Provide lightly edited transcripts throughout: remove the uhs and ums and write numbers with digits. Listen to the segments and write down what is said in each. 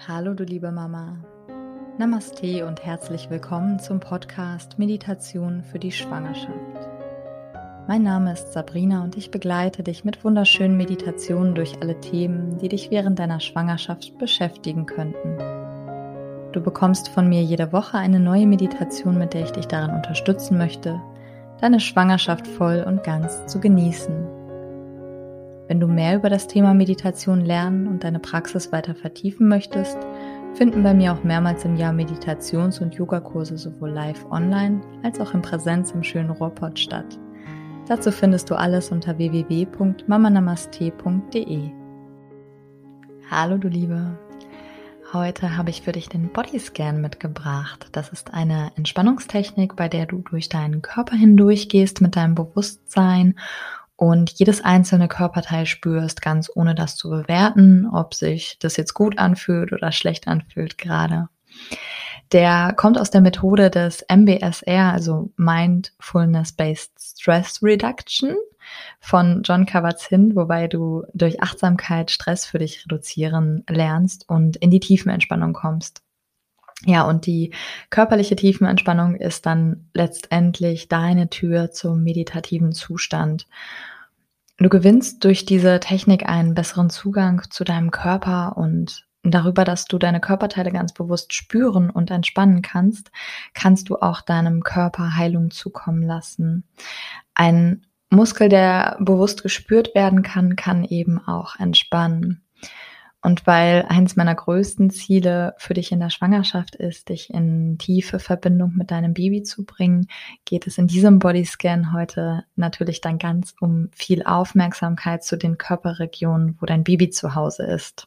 Hallo du liebe Mama, Namaste und herzlich willkommen zum Podcast Meditation für die Schwangerschaft. Mein Name ist Sabrina und ich begleite dich mit wunderschönen Meditationen durch alle Themen, die dich während deiner Schwangerschaft beschäftigen könnten. Du bekommst von mir jede Woche eine neue Meditation, mit der ich dich darin unterstützen möchte, deine Schwangerschaft voll und ganz zu genießen. Wenn du mehr über das Thema Meditation lernen und deine Praxis weiter vertiefen möchtest, finden bei mir auch mehrmals im Jahr Meditations- und Yogakurse sowohl live online als auch in Präsenz im schönen Ruhrpott statt. Dazu findest du alles unter www.mamanamaste.de. Hallo du Liebe! Heute habe ich für dich den Bodyscan mitgebracht. Das ist eine Entspannungstechnik, bei der du durch deinen Körper hindurchgehst mit deinem Bewusstsein und jedes einzelne Körperteil spürst, ganz ohne das zu bewerten, ob sich das jetzt gut anfühlt oder schlecht anfühlt gerade. Der kommt aus der Methode des MBSR, also Mindfulness-Based Stress Reduction von Jon Kabat-Zinn, wobei du durch Achtsamkeit Stress für dich reduzieren lernst und in die Tiefenentspannung kommst. Ja, und die körperliche Tiefenentspannung ist dann letztendlich deine Tür zum meditativen Zustand. Du gewinnst durch diese Technik einen besseren Zugang zu deinem Körper und darüber, dass du deine Körperteile ganz bewusst spüren und entspannen kannst du auch deinem Körper Heilung zukommen lassen. Ein Muskel, der bewusst gespürt werden kann eben auch entspannen. Und weil eins meiner größten Ziele für dich in der Schwangerschaft ist, dich in tiefe Verbindung mit deinem Baby zu bringen, geht es in diesem Bodyscan heute natürlich dann ganz um viel Aufmerksamkeit zu den Körperregionen, wo dein Baby zu Hause ist.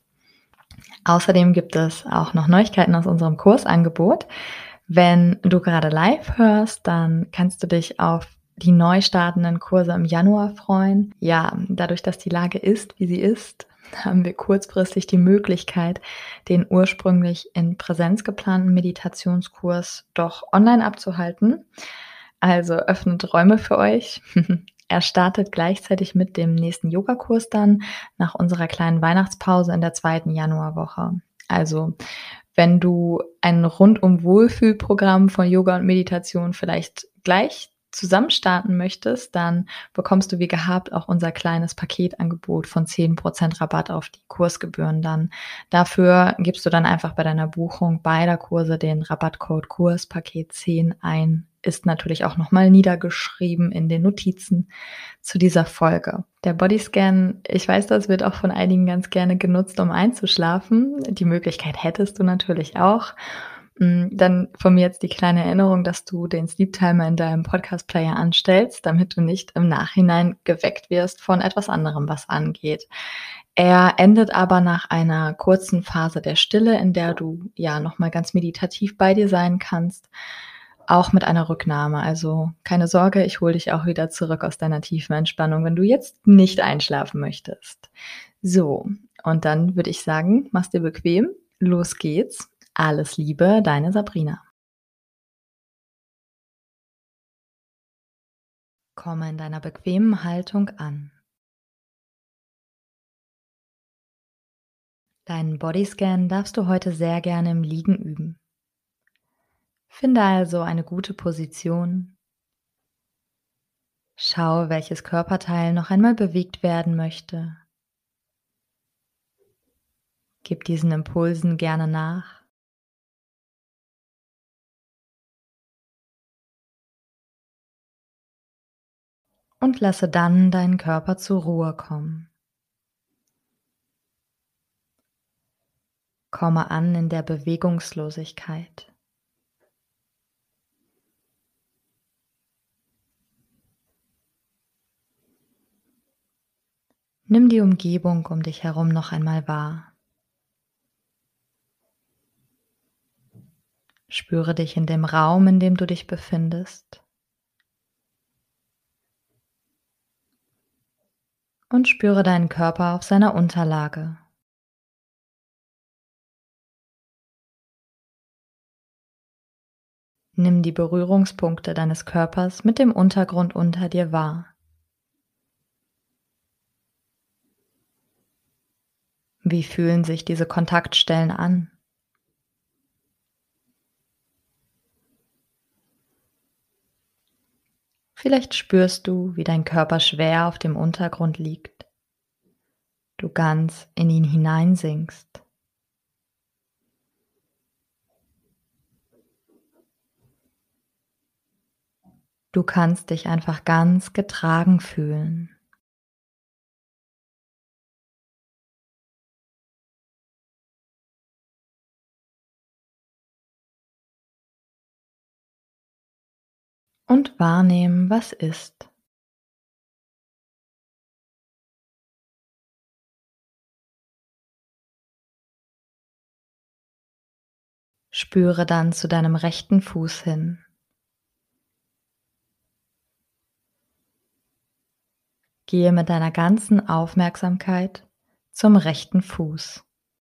Außerdem gibt es auch noch Neuigkeiten aus unserem Kursangebot. Wenn du gerade live hörst, dann kannst du dich auf die neu startenden Kurse im Januar freuen. Ja, dadurch, dass die Lage ist, wie sie ist, haben wir kurzfristig die Möglichkeit, den ursprünglich in Präsenz geplanten Meditationskurs doch online abzuhalten. Also öffnet Räume für euch. Er startet gleichzeitig mit dem nächsten Yogakurs dann nach unserer kleinen Weihnachtspause in der 2. Januarwoche. Also wenn du ein Rundum-Wohlfühl-Programm von Yoga und Meditation vielleicht gleich zusammen starten möchtest, dann bekommst du wie gehabt auch unser kleines Paketangebot von 10% Rabatt auf die Kursgebühren dann. Dafür gibst du dann einfach bei deiner Buchung beider Kurse den Rabattcode Kurspaket 10 ein. Ist natürlich auch nochmal niedergeschrieben in den Notizen zu dieser Folge. Der Bodyscan, ich weiß, das wird auch von einigen ganz gerne genutzt, um einzuschlafen. Die Möglichkeit hättest du natürlich auch. Dann von mir jetzt die kleine Erinnerung, dass du den Sleep Timer in deinem Podcast-Player anstellst, damit du nicht im Nachhinein geweckt wirst von etwas anderem, was angeht. Er endet aber nach einer kurzen Phase der Stille, in der du ja nochmal ganz meditativ bei dir sein kannst, auch mit einer Rücknahme. Also keine Sorge, ich hole dich auch wieder zurück aus deiner tiefen Entspannung, wenn du jetzt nicht einschlafen möchtest. So, und dann würde ich sagen, mach's dir bequem, los geht's. Alles Liebe, deine Sabrina. Komme in deiner bequemen Haltung an. Deinen Bodyscan darfst du heute sehr gerne im Liegen üben. Finde also eine gute Position. Schaue, welches Körperteil noch einmal bewegt werden möchte. Gib diesen Impulsen gerne nach. Und lasse dann deinen Körper zur Ruhe kommen. Komme an in der Bewegungslosigkeit. Nimm die Umgebung um dich herum noch einmal wahr. Spüre dich in dem Raum, in dem du dich befindest. Und spüre deinen Körper auf seiner Unterlage. Nimm die Berührungspunkte deines Körpers mit dem Untergrund unter dir wahr. Wie fühlen sich diese Kontaktstellen an? Vielleicht spürst du, wie dein Körper schwer auf dem Untergrund liegt, du ganz in ihn hineinsinkst. Du kannst dich einfach ganz getragen fühlen. Und wahrnehmen, was ist. Spüre dann zu deinem rechten Fuß hin. Gehe mit deiner ganzen Aufmerksamkeit zum rechten Fuß.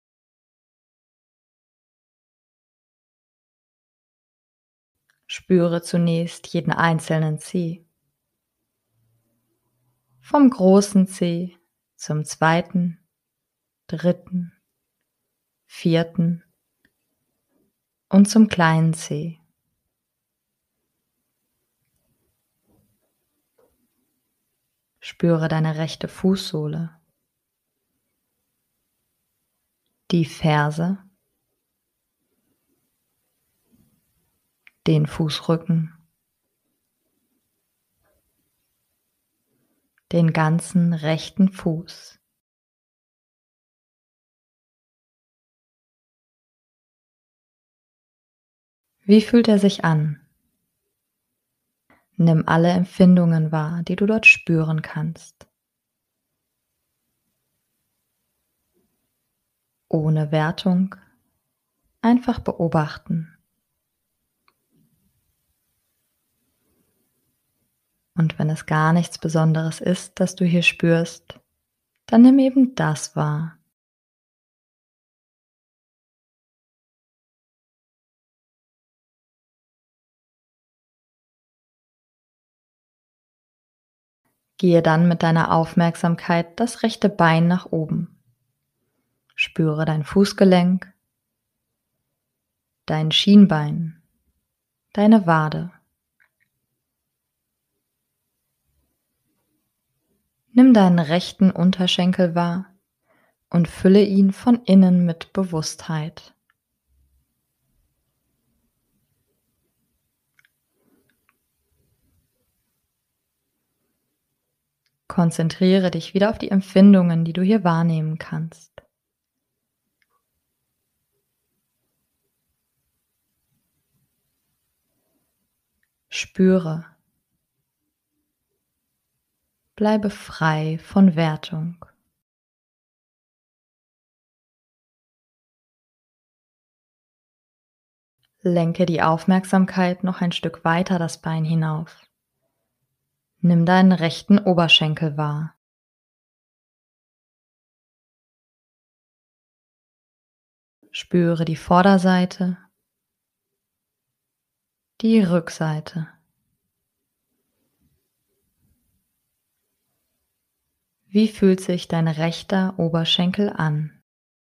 Spüre zunächst jeden einzelnen Zeh. Vom großen Zeh zum zweiten, dritten, vierten und zum kleinen Zeh. Spüre deine rechte Fußsohle, die Ferse, den Fußrücken, den ganzen rechten Fuß. Wie fühlt er sich an? Nimm alle Empfindungen wahr, die du dort spüren kannst. Ohne Wertung, einfach beobachten. Und wenn es gar nichts Besonderes ist, das du hier spürst, dann nimm eben das wahr. Gehe dann mit deiner Aufmerksamkeit das rechte Bein nach oben. Spüre dein Fußgelenk, dein Schienbein, deine Wade. Nimm deinen rechten Unterschenkel wahr und fülle ihn von innen mit Bewusstheit. Konzentriere dich wieder auf die Empfindungen, die du hier wahrnehmen kannst. Spüre. Bleibe frei von Wertung. Lenke die Aufmerksamkeit noch ein Stück weiter das Bein hinauf. Nimm deinen rechten Oberschenkel wahr. Spüre die Vorderseite, die Rückseite. Wie fühlt sich dein rechter Oberschenkel an?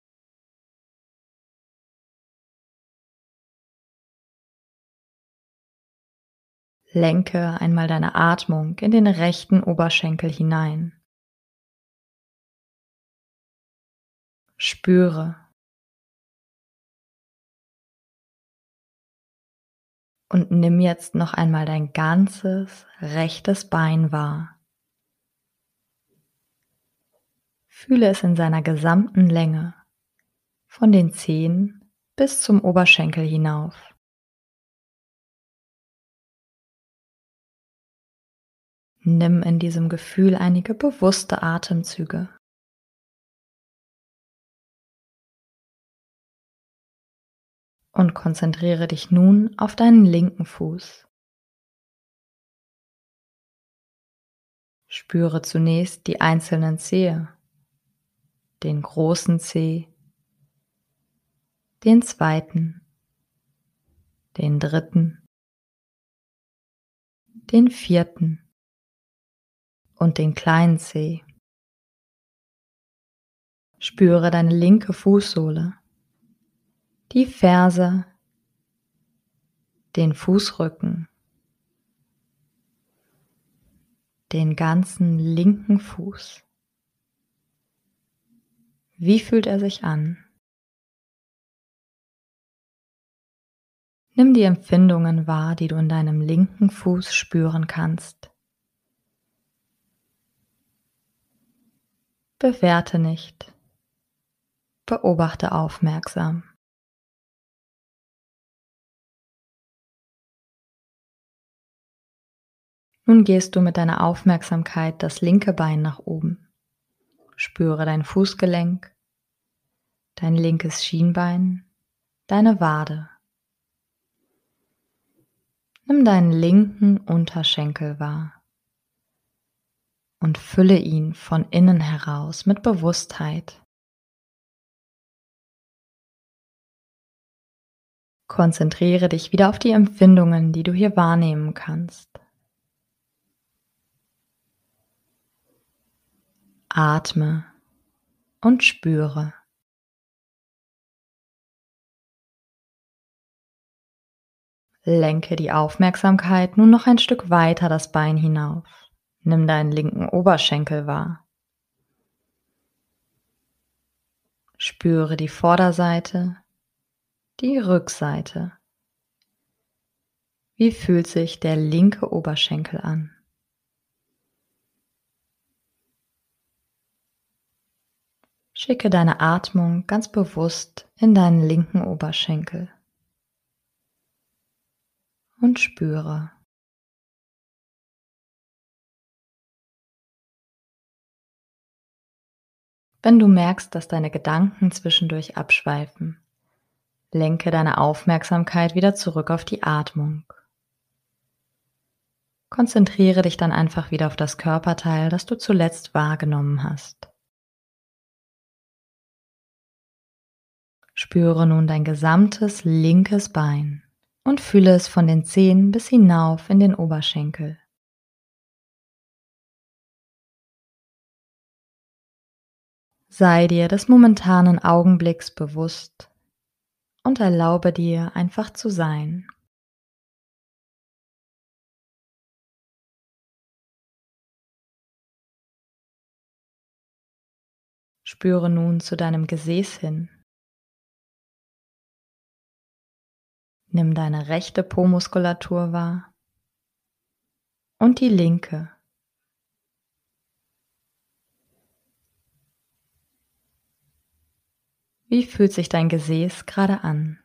Lenke einmal deine Atmung in den rechten Oberschenkel hinein. Spüre. Und nimm jetzt noch einmal dein ganzes rechtes Bein wahr. Fühle es in seiner gesamten Länge, von den Zehen bis zum Oberschenkel hinauf. Nimm in diesem Gefühl einige bewusste Atemzüge. Und konzentriere dich nun auf deinen linken Fuß. Spüre zunächst die einzelnen Zehe, den großen Zeh, den zweiten, den dritten, den vierten und den kleinen Zeh. Spüre deine linke Fußsohle, die Ferse, den Fußrücken, den ganzen linken Fuß. Wie fühlt er sich an? Nimm die Empfindungen wahr, die du in deinem linken Fuß spüren kannst. Bewerte nicht. Beobachte aufmerksam. Nun gehst du mit deiner Aufmerksamkeit das linke Bein nach oben. Spüre dein Fußgelenk, dein linkes Schienbein, deine Wade. Nimm deinen linken Unterschenkel wahr und fülle ihn von innen heraus mit Bewusstheit. Konzentriere dich wieder auf die Empfindungen, die du hier wahrnehmen kannst. Atme und spüre. Lenke die Aufmerksamkeit nun noch ein Stück weiter das Bein hinauf. Nimm deinen linken Oberschenkel wahr. Spüre die Vorderseite, die Rückseite. Wie fühlt sich der linke Oberschenkel an? Schicke deine Atmung ganz bewusst in deinen linken Oberschenkel und spüre. Wenn du merkst, dass deine Gedanken zwischendurch abschweifen, lenke deine Aufmerksamkeit wieder zurück auf die Atmung. Konzentriere dich dann einfach wieder auf das Körperteil, das du zuletzt wahrgenommen hast. Spüre nun dein gesamtes linkes Bein und fühle es von den Zehen bis hinauf in den Oberschenkel. Sei dir des momentanen Augenblicks bewusst und erlaube dir einfach zu sein. Spüre nun zu deinem Gesäß hin. Nimm deine rechte Po-Muskulatur wahr und die linke. Wie fühlt sich dein Gesäß gerade an?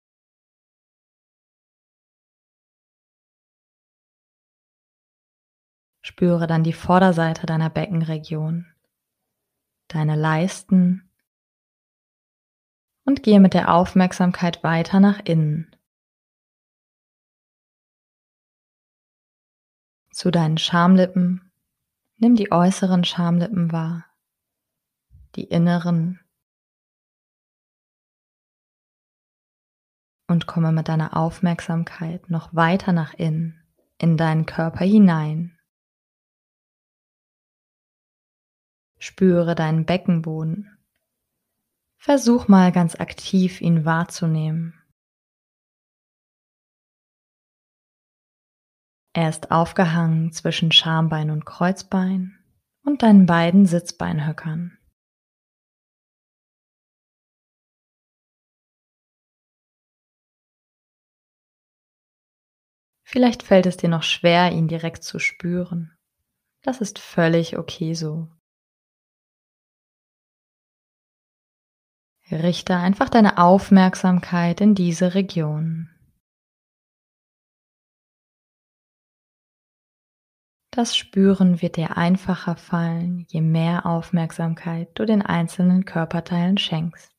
Spüre dann die Vorderseite deiner Beckenregion, deine Leisten und gehe mit der Aufmerksamkeit weiter nach innen. Zu deinen Schamlippen, nimm die äußeren Schamlippen wahr, die inneren und komme mit deiner Aufmerksamkeit noch weiter nach innen, in deinen Körper hinein. Spüre deinen Beckenboden. Versuch mal ganz aktiv, ihn wahrzunehmen. Er ist aufgehangen zwischen Schambein und Kreuzbein und deinen beiden Sitzbeinhöckern. Vielleicht fällt es dir noch schwer, ihn direkt zu spüren. Das ist völlig okay so. Richte einfach deine Aufmerksamkeit in diese Region. Das Spüren wird dir einfacher fallen, je mehr Aufmerksamkeit du den einzelnen Körperteilen schenkst.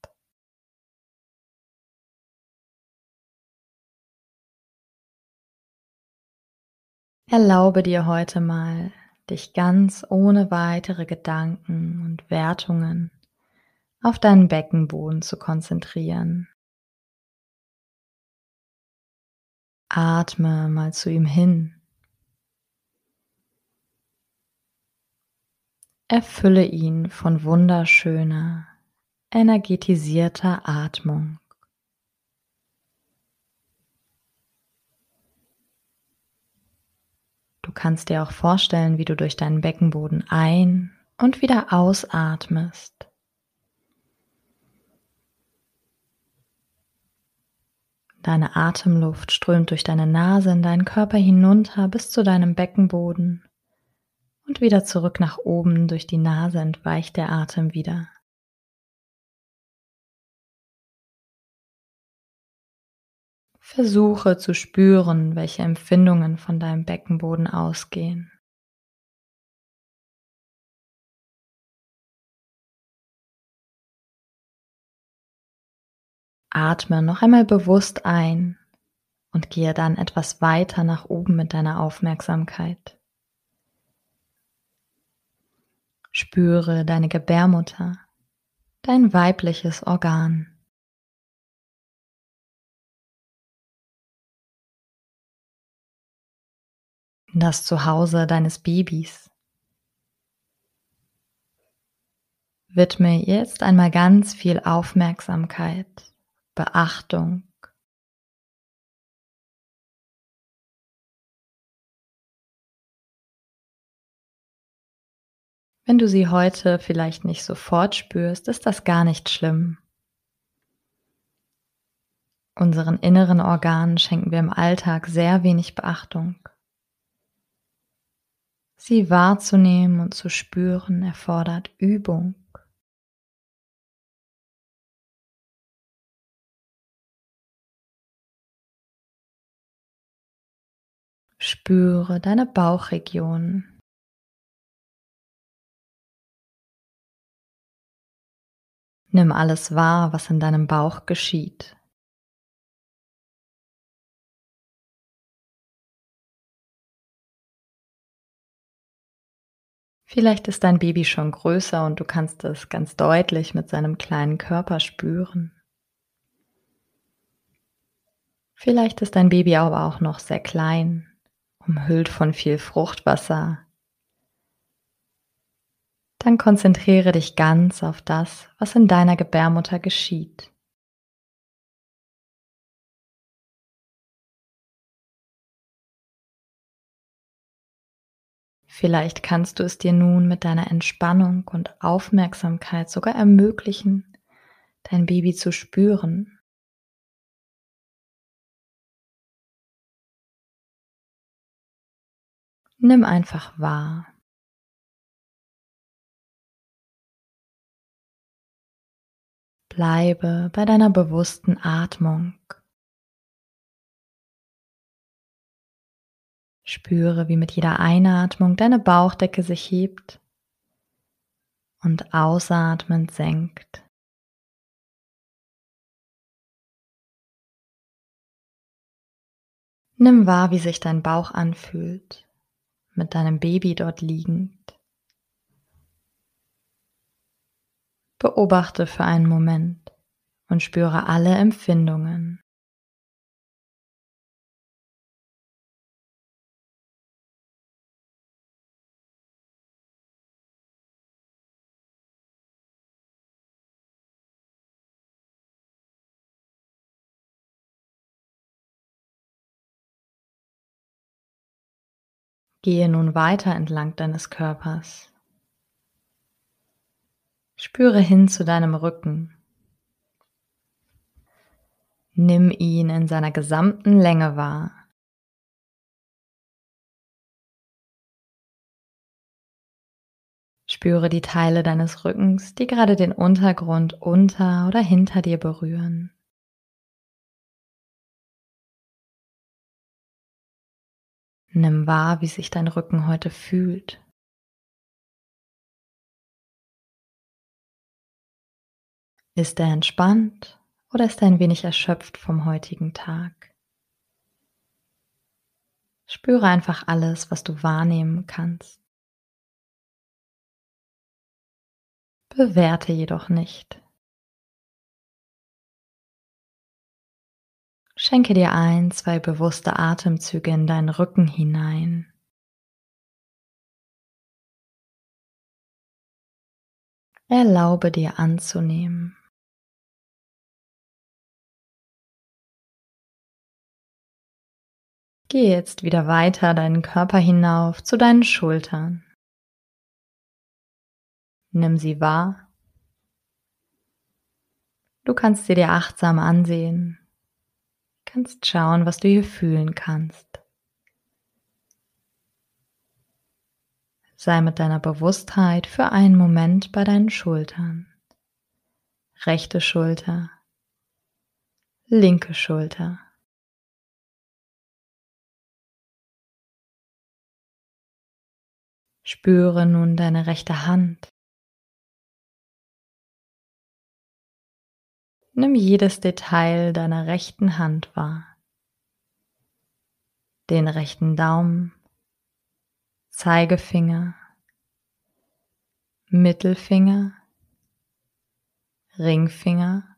Erlaube dir heute mal, dich ganz ohne weitere Gedanken und Wertungen auf deinen Beckenboden zu konzentrieren. Atme mal zu ihm hin. Erfülle ihn von wunderschöner, energetisierter Atmung. Du kannst dir auch vorstellen, wie du durch deinen Beckenboden ein- und wieder ausatmest. Deine Atemluft strömt durch deine Nase in deinen Körper hinunter bis zu deinem Beckenboden und wieder zurück nach oben. Durch die Nase entweicht der Atem wieder. Versuche zu spüren, welche Empfindungen von deinem Beckenboden ausgehen. Atme noch einmal bewusst ein und gehe dann etwas weiter nach oben mit deiner Aufmerksamkeit. Spüre deine Gebärmutter, dein weibliches Organ. Das Zuhause deines Babys. Widme jetzt einmal ganz viel Aufmerksamkeit, Beachtung. Wenn du sie heute vielleicht nicht sofort spürst, ist das gar nicht schlimm. Unseren inneren Organen schenken wir im Alltag sehr wenig Beachtung. Sie wahrzunehmen und zu spüren erfordert Übung. Spüre deine Bauchregion. Nimm alles wahr, was in deinem Bauch geschieht. Vielleicht ist dein Baby schon größer und du kannst es ganz deutlich mit seinem kleinen Körper spüren. Vielleicht ist dein Baby aber auch noch sehr klein, umhüllt von viel Fruchtwasser. Dann konzentriere dich ganz auf das, was in deiner Gebärmutter geschieht. Vielleicht kannst du es dir nun mit deiner Entspannung und Aufmerksamkeit sogar ermöglichen, dein Baby zu spüren. Nimm einfach wahr. Bleibe bei deiner bewussten Atmung. Spüre, wie mit jeder Einatmung deine Bauchdecke sich hebt und ausatmend senkt. Nimm wahr, wie sich dein Bauch anfühlt, mit deinem Baby dort liegend. Beobachte für einen Moment und spüre alle Empfindungen. Gehe nun weiter entlang deines Körpers. Spüre hin zu deinem Rücken. Nimm ihn in seiner gesamten Länge wahr. Spüre die Teile deines Rückens, die gerade den Untergrund unter oder hinter dir berühren. Nimm wahr, wie sich dein Rücken heute fühlt. Ist er entspannt oder ist er ein wenig erschöpft vom heutigen Tag? Spüre einfach alles, was du wahrnehmen kannst. Bewerte jedoch nicht. Schenke dir ein, zwei bewusste Atemzüge in deinen Rücken hinein. Erlaube dir anzunehmen. Geh jetzt wieder weiter deinen Körper hinauf zu deinen Schultern. Nimm sie wahr. Du kannst sie dir achtsam ansehen. Kannst schauen, was du hier fühlen kannst. Sei mit deiner Bewusstheit für einen Moment bei deinen Schultern. Rechte Schulter, linke Schulter. Spüre nun deine rechte Hand. Nimm jedes Detail deiner rechten Hand wahr. Den rechten Daumen, Zeigefinger, Mittelfinger, Ringfinger,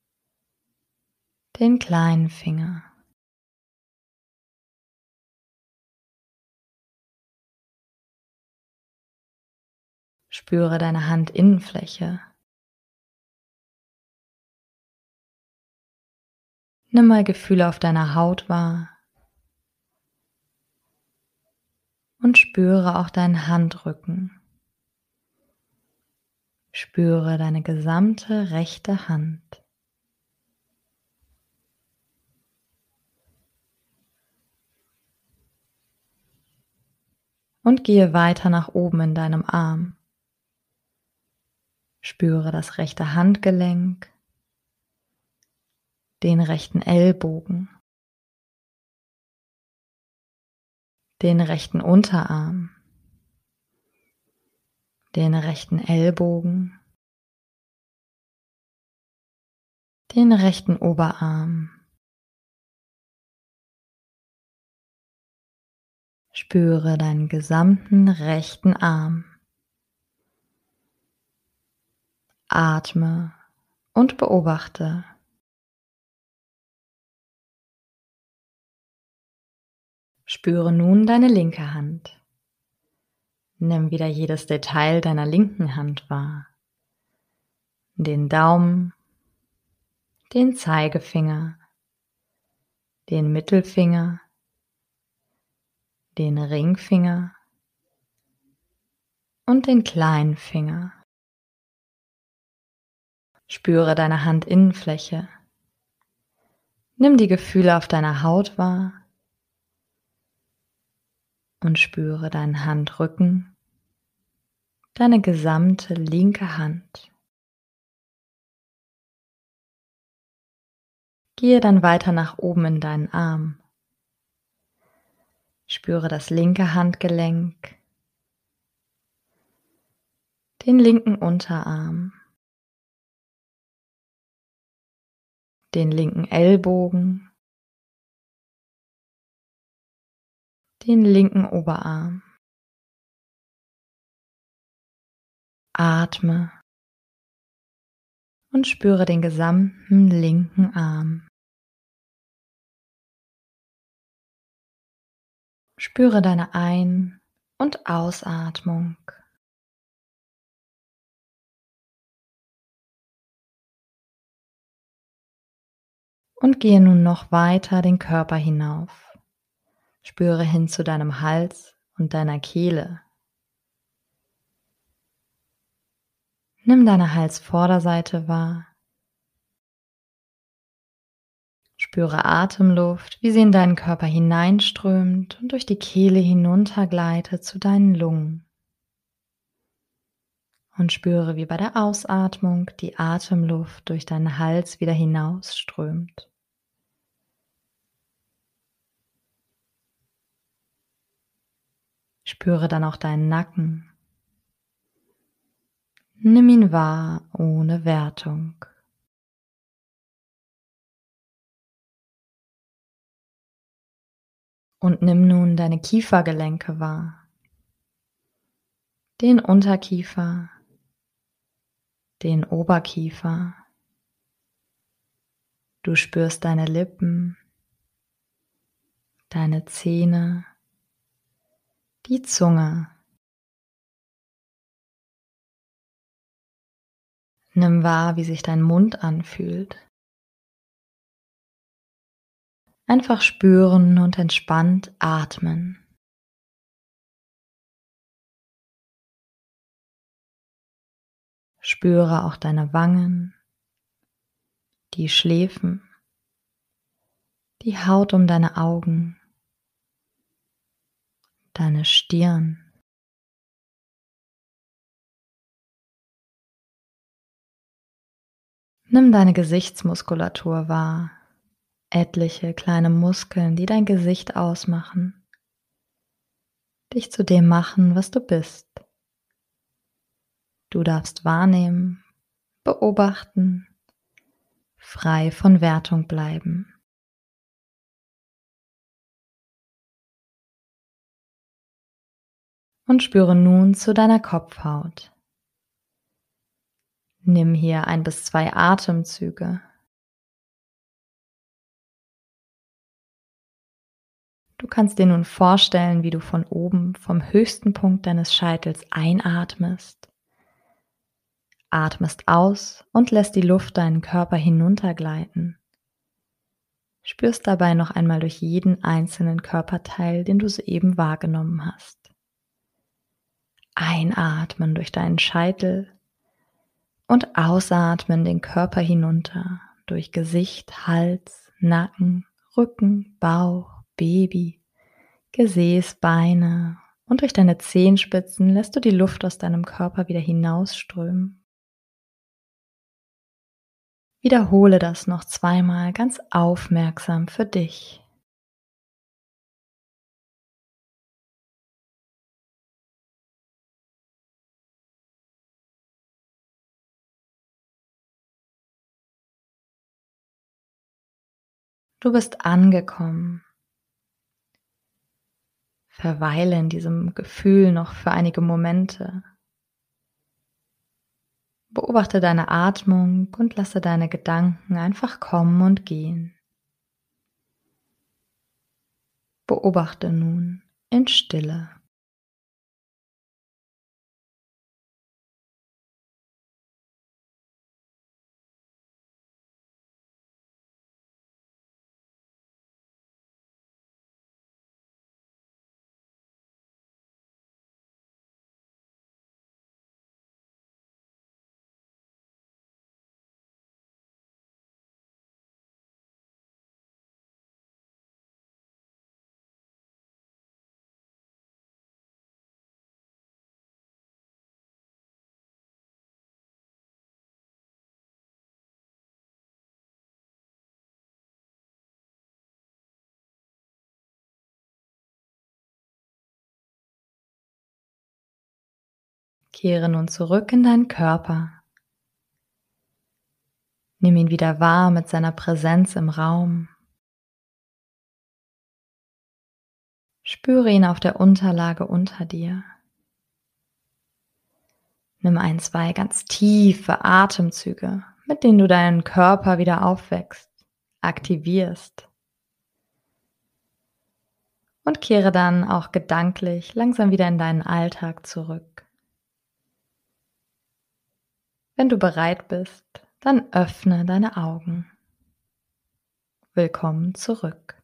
den kleinen Finger. Spüre deine Handinnenfläche. Nimm mal Gefühle auf deiner Haut wahr und spüre auch deinen Handrücken. Spüre deine gesamte rechte Hand. Und gehe weiter nach oben in deinem Arm. Spüre das rechte Handgelenk, den rechten Ellbogen, den rechten Unterarm, den rechten Ellbogen, den rechten Oberarm. Spüre deinen gesamten rechten Arm. Atme und beobachte. Spüre nun deine linke Hand. Nimm wieder jedes Detail deiner linken Hand wahr. Den Daumen, den Zeigefinger, den Mittelfinger, den Ringfinger und den kleinen Finger. Spüre deine Handinnenfläche. Nimm die Gefühle auf deiner Haut wahr und spüre deinen Handrücken, deine gesamte linke Hand. Gehe dann weiter nach oben in deinen Arm. Spüre das linke Handgelenk, den linken Unterarm, den linken Ellbogen, den linken Oberarm. Atme und spüre den gesamten linken Arm. Spüre deine Ein- und Ausatmung. Und gehe nun noch weiter den Körper hinauf. Spüre hin zu deinem Hals und deiner Kehle. Nimm deine Halsvorderseite wahr. Spüre Atemluft, wie sie in deinen Körper hineinströmt und durch die Kehle hinuntergleitet zu deinen Lungen. Und spüre, wie bei der Ausatmung die Atemluft durch deinen Hals wieder hinausströmt. Spüre dann auch deinen Nacken. Nimm ihn wahr ohne Wertung. Und nimm nun deine Kiefergelenke wahr. Den Unterkiefer, den Oberkiefer. Du spürst deine Lippen, deine Zähne, die Zunge. Nimm wahr, wie sich dein Mund anfühlt. Einfach spüren und entspannt atmen. Spüre auch deine Wangen, die Schläfen, die Haut um deine Augen, deine Stirn. Nimm deine Gesichtsmuskulatur wahr, etliche kleine Muskeln, die dein Gesicht ausmachen, dich zu dem machen, was du bist. Du darfst wahrnehmen, beobachten, frei von Wertung bleiben. Und spüre nun zu deiner Kopfhaut. Nimm hier 1 bis 2 Atemzüge. Du kannst dir nun vorstellen, wie du von oben, vom höchsten Punkt deines Scheitels einatmest, atmest aus und lässt die Luft deinen Körper hinuntergleiten. Spürst dabei noch einmal durch jeden einzelnen Körperteil, den du soeben wahrgenommen hast. Einatmen durch deinen Scheitel und ausatmen den Körper hinunter durch Gesicht, Hals, Nacken, Rücken, Bauch, Baby, Gesäß, Beine und durch deine Zehenspitzen lässt du die Luft aus deinem Körper wieder hinausströmen. Wiederhole das noch zweimal ganz aufmerksam für dich. Du bist angekommen. Verweile in diesem Gefühl noch für einige Momente. Beobachte deine Atmung und lasse deine Gedanken einfach kommen und gehen. Beobachte nun in Stille. Kehre nun zurück in deinen Körper. Nimm ihn wieder wahr mit seiner Präsenz im Raum. Spüre ihn auf der Unterlage unter dir. Nimm 1, 2 ganz tiefe Atemzüge, mit denen du deinen Körper wieder aufwächst, aktivierst und kehre dann auch gedanklich langsam wieder in deinen Alltag zurück. Wenn du bereit bist, dann öffne deine Augen. Willkommen zurück.